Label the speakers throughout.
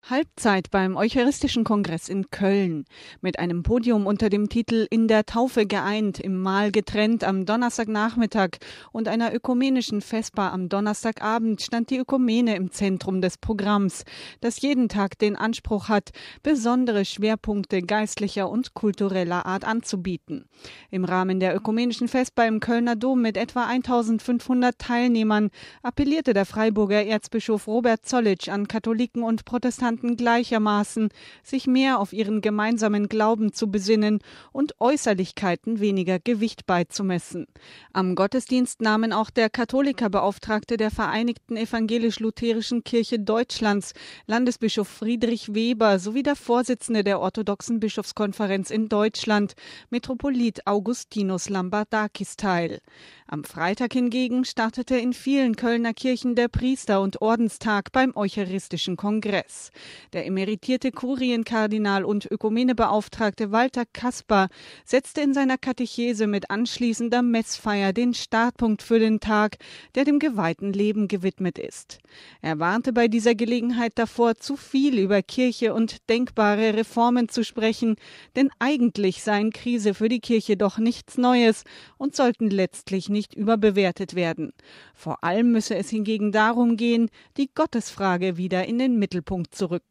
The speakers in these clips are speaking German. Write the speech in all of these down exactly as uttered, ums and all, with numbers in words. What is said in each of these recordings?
Speaker 1: Halbzeit beim Eucharistischen Kongress in Köln. Mit einem Podium unter dem Titel »In der Taufe geeint, im Mahl getrennt« am Donnerstagnachmittag und einer ökumenischen Vesper am Donnerstagabend stand die Ökumene im Zentrum des Programms, das jeden Tag den Anspruch hat, besondere Schwerpunkte geistlicher und kultureller Art anzubieten. Im Rahmen der ökumenischen Vesper im Kölner Dom mit etwa eintausendfünfhundert Teilnehmern appellierte der Freiburger Erzbischof Robert Zollitsch an Katholiken und Protestanten gleichermaßen, sich mehr auf ihren gemeinsamen Glauben zu besinnen und Äußerlichkeiten weniger Gewicht beizumessen. Am Gottesdienst nahmen auch der Katholikerbeauftragte der Vereinigten Evangelisch-Lutherischen Kirche Deutschlands, Landesbischof Friedrich Weber, sowie der Vorsitzende der Orthodoxen Bischofskonferenz in Deutschland, Metropolit Augustinus Lambardakis, teil. Am Freitag hingegen startete in vielen Kölner Kirchen der Priester- und Ordenstag beim Eucharistischen Kongress. Der emeritierte Kurienkardinal und Ökumenebeauftragte Walter Kasper setzte in seiner Katechese mit anschließender Messfeier den Startpunkt für den Tag, der dem geweihten Leben gewidmet ist. Er warnte bei dieser Gelegenheit davor, zu viel über Kirche und denkbare Reformen zu sprechen, denn eigentlich seien Krise für die Kirche doch nichts Neues und sollten letztlich nicht überbewertet werden. Vor allem müsse es hingegen darum gehen, die Gottesfrage wieder in den Mittelpunkt zu rücken.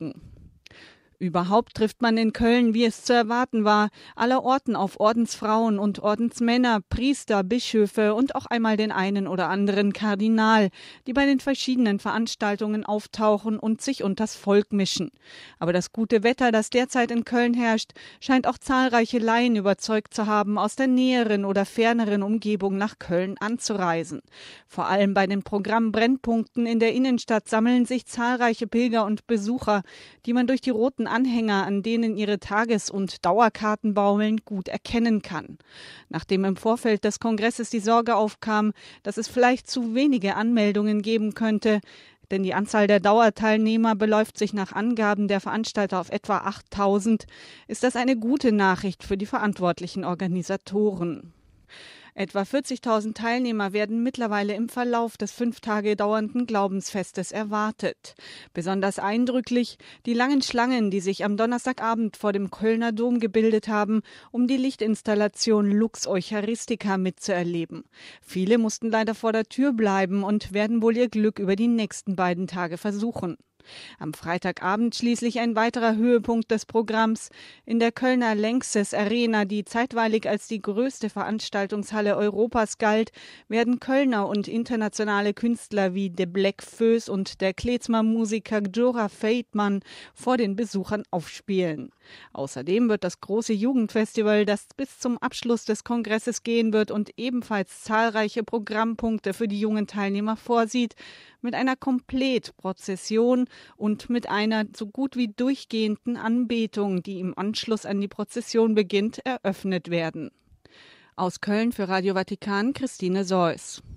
Speaker 1: Überhaupt trifft man in Köln, wie es zu erwarten war, allerorten auf Ordensfrauen und Ordensmänner, Priester, Bischöfe und auch einmal den einen oder anderen Kardinal, die bei den verschiedenen Veranstaltungen auftauchen und sich unters Volk mischen. Aber das gute Wetter, das derzeit in Köln herrscht, scheint auch zahlreiche Laien überzeugt zu haben, aus der näheren oder ferneren Umgebung nach Köln anzureisen. Vor allem bei den Programmbrennpunkten in der Innenstadt sammeln sich zahlreiche Pilger und Besucher, die man durch die roten Anhänger, an denen ihre Tages- und Dauerkarten baumeln, gut erkennen kann. Nachdem im Vorfeld des Kongresses die Sorge aufkam, dass es vielleicht zu wenige Anmeldungen geben könnte, denn die Anzahl der Dauerteilnehmer beläuft sich nach Angaben der Veranstalter auf etwa achttausend, ist das eine gute Nachricht für die verantwortlichen Organisatoren. Etwa vierzigtausend Teilnehmer werden mittlerweile im Verlauf des fünf Tage dauernden Glaubensfestes erwartet. Besonders eindrücklich die langen Schlangen, die sich am Donnerstagabend vor dem Kölner Dom gebildet haben, um die Lichtinstallation Lux Eucharistica mitzuerleben. Viele mussten leider vor der Tür bleiben und werden wohl ihr Glück über die nächsten beiden Tage versuchen. Am Freitagabend schließlich ein weiterer Höhepunkt des Programms. In der Kölner Lanxess Arena, die zeitweilig als die größte Veranstaltungshalle Europas galt, werden Kölner und internationale Künstler wie De Black Föß und der Klezmer Musiker Gjora Feldman vor den Besuchern aufspielen. Außerdem wird das große Jugendfestival, das bis zum Abschluss des Kongresses gehen wird und ebenfalls zahlreiche Programmpunkte für die jungen Teilnehmer vorsieht, mit einer Komplettprozession und mit einer so gut wie durchgehenden Anbetung, die im Anschluss an die Prozession beginnt, eröffnet werden. Aus Köln für Radio Vatikan, Christine Seuss.